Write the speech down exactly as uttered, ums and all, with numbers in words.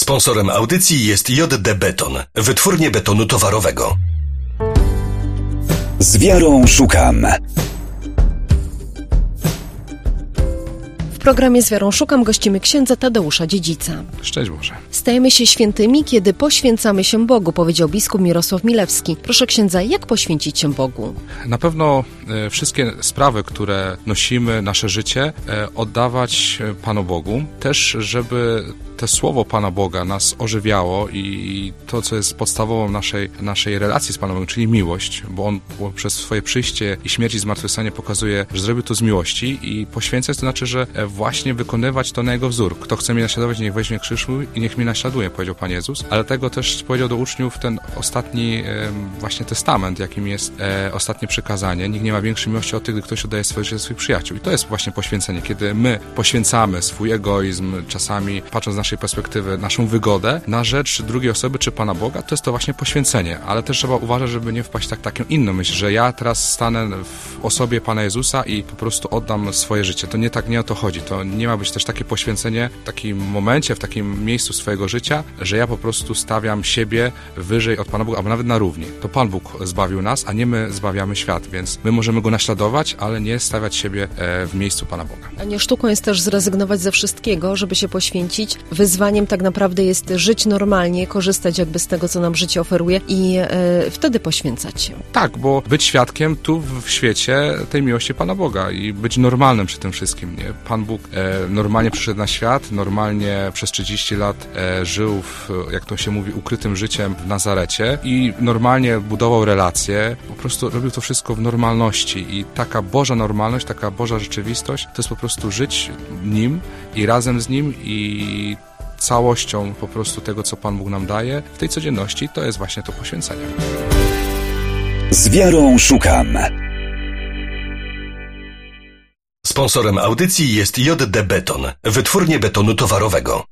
Sponsorem audycji jest J D Beton, wytwórnie betonu towarowego. Z wiarą szukam. W programie Z wiarą szukam gościmy księdza Tadeusza Dziedzica. Szczęść Boże. Stajemy się świętymi, kiedy poświęcamy się Bogu, powiedział biskup Mirosław Milewski. Proszę księdza, jak poświęcić się Bogu? Na pewno e, wszystkie sprawy, które nosimy, nasze życie, e, oddawać Panu Bogu. Też, żeby to słowo Pana Boga nas ożywiało i to, co jest podstawową naszej, naszej relacji z Panem Bogiem, czyli miłość, bo On przez swoje przyjście i śmierć i zmartwychwstanie pokazuje, że zrobił to z miłości i poświęcać to znaczy, że właśnie wykonywać to na Jego wzór. Kto chce mnie naśladować, niech weźmie krzyż mój i niech mnie naśladuje, powiedział Pan Jezus. Ale tego też powiedział do uczniów ten ostatni e, właśnie testament, jakim jest e, ostatnie przykazanie. Nikt nie ma większej miłości od tych, gdy ktoś oddaje swoje życie za swoich przyjaciół. I to jest właśnie poświęcenie, kiedy my poświęcamy swój egoizm, czasami patrząc z naszej perspektywy, naszą wygodę na rzecz drugiej osoby czy Pana Boga, to jest to właśnie poświęcenie. Ale też trzeba uważać, żeby nie wpaść w tak, taką inną myśl, że ja teraz stanę w osobie Pana Jezusa i po prostu oddam swoje życie. To nie tak, nie o to chodzi. To nie ma być też takie poświęcenie w takim momencie, w takim miejscu swojego życia, że ja po prostu stawiam siebie wyżej od Pana Boga, albo nawet na równi. To Pan Bóg zbawił nas, a nie my zbawiamy świat, więc my możemy Go naśladować, ale nie stawiać siebie w miejscu Pana Boga. A nie sztuką jest też zrezygnować ze wszystkiego, żeby się poświęcić. Wyzwaniem tak naprawdę jest żyć normalnie, korzystać jakby z tego, co nam życie oferuje i e, wtedy poświęcać się. Tak, bo być świadkiem tu w świecie tej miłości Pana Boga i być normalnym przy tym wszystkim. Nie? Pan Bóg e, normalnie przyszedł na świat, normalnie przez trzydzieści lat e, żył, w, jak to się mówi, ukrytym życiem w Nazarecie i normalnie budował relacje, po prostu robił to wszystko w normalności i taka Boża normalność, taka Boża rzeczywistość, to jest po prostu żyć Nim i razem z Nim i całością po prostu tego, co Pan Bóg nam daje w tej codzienności, to jest właśnie to poświęcenie. Z wiarą szukam. Sponsorem audycji jest J D Beton, wytwórnie betonu towarowego.